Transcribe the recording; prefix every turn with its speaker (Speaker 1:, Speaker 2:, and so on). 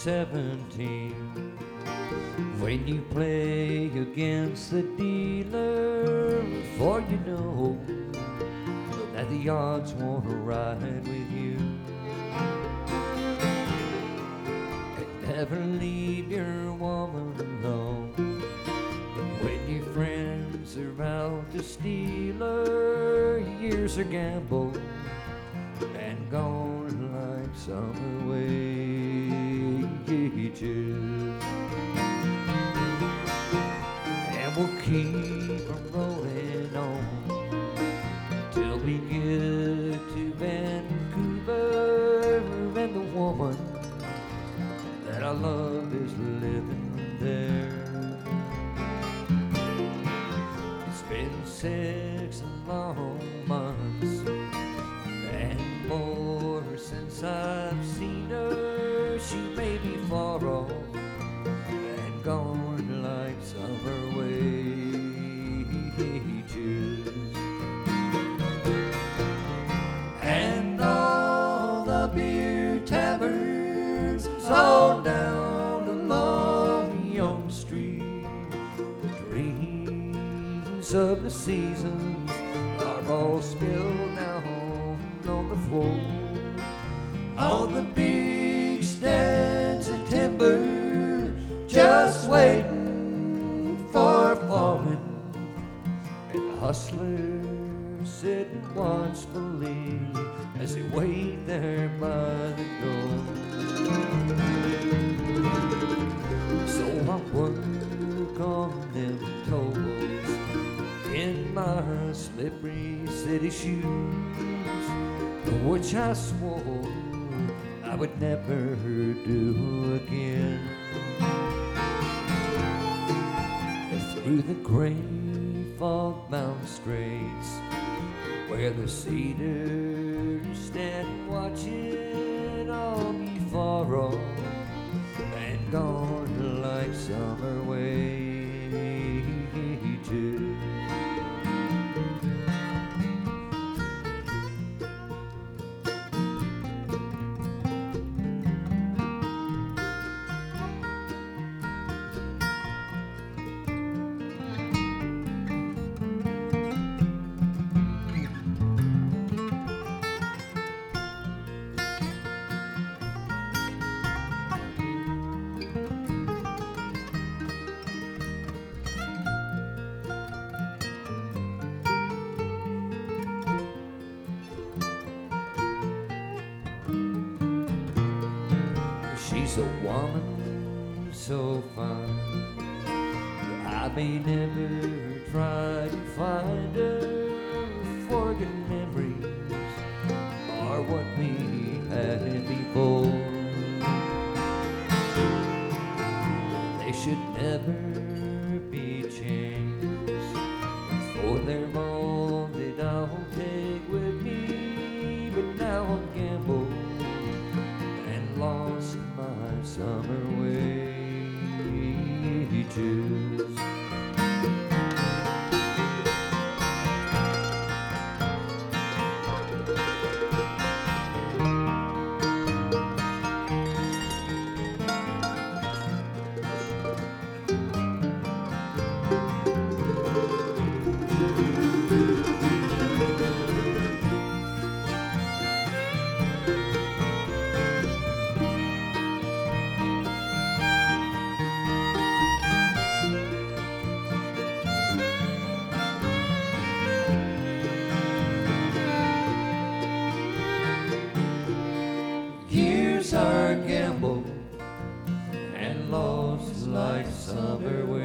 Speaker 1: 17 when you play against the dealer, for you know that the odds won't ride with you. And never leave your woman alone when your friends are out to steal her. Years are gambled and gone like summer wages, and we'll keep rolling on till we get to Vancouver, and the woman that I love is living there. It's been 6 long months and more since I've seen her. She may be far off and gone like summer wages, and all the beer taverns all down along Yonge Street, the dreams of the seasons are all spilled down on the floor. All the big stands of timber just waiting for falling, and the hustlers sit watchfully as they wait there by the door. So I work on them toes in my slippery city shoes, which I swore I would never do again. Through the gray fog-bound straits, where the cedars stand watching, I'll be far off and gone like summer wages. She's a woman so fine that I may never try to find her. Forgotten memories are what we had before. They should never be changed, for they're all that I'll take with me. But now I'm gambled and lost my summer wages. Years are gambled and lost like summer